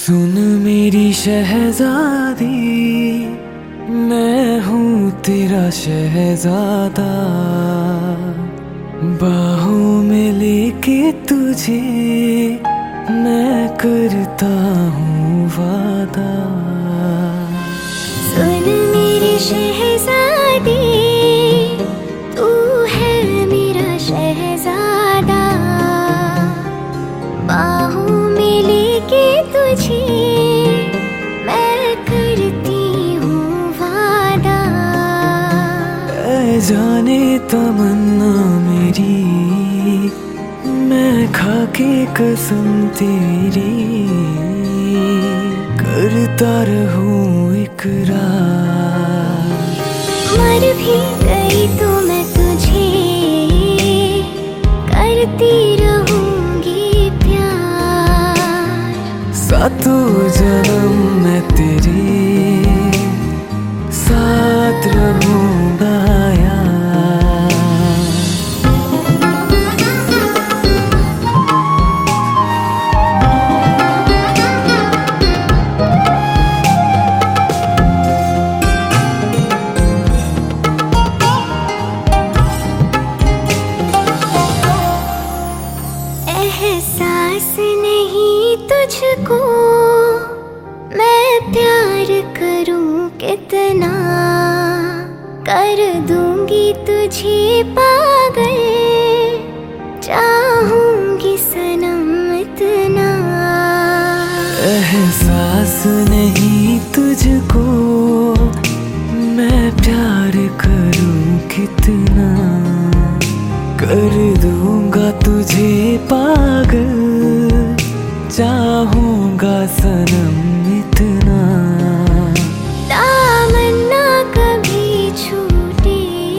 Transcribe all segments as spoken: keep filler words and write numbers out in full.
सुन मेरी शहजादी, मैं हूँ तेरा शहजादा। बाहों में लेके तुझे मैं करता हूँ वादा। सुन मेरी शहजादी, तू है मेरा शहजादा। बाहों में लेके तुझे मैं करती हूँ वादा। ऐ जाने तमन्ना मेरी, मैं खाके कसम तेरी करता रहूं इकरार। मर भी गई तो मैं तुझे करती रहूंगी प्यार। सातों जन्म मैं तेरे साथ रहूंगा यार। एहसास नहीं तुझको मैं प्यार करूं कितना, कर दूंगी तुझे पागल, चाहूंगी सनम इतना। एहसास नहीं तुझको मैं प्यार करूं कितना, कर दूंगा तुझे पागल, चाहूंगा सनम इतना। दामन्ना कभी छूटे,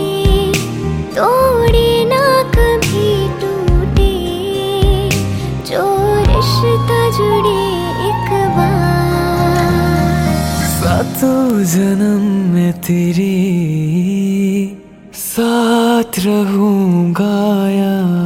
तोड़े ना कभी टूटे, जो रिश्ता जुड़े एक बार। सातों जन्म मैं तेरे साथ रहूंगा यार।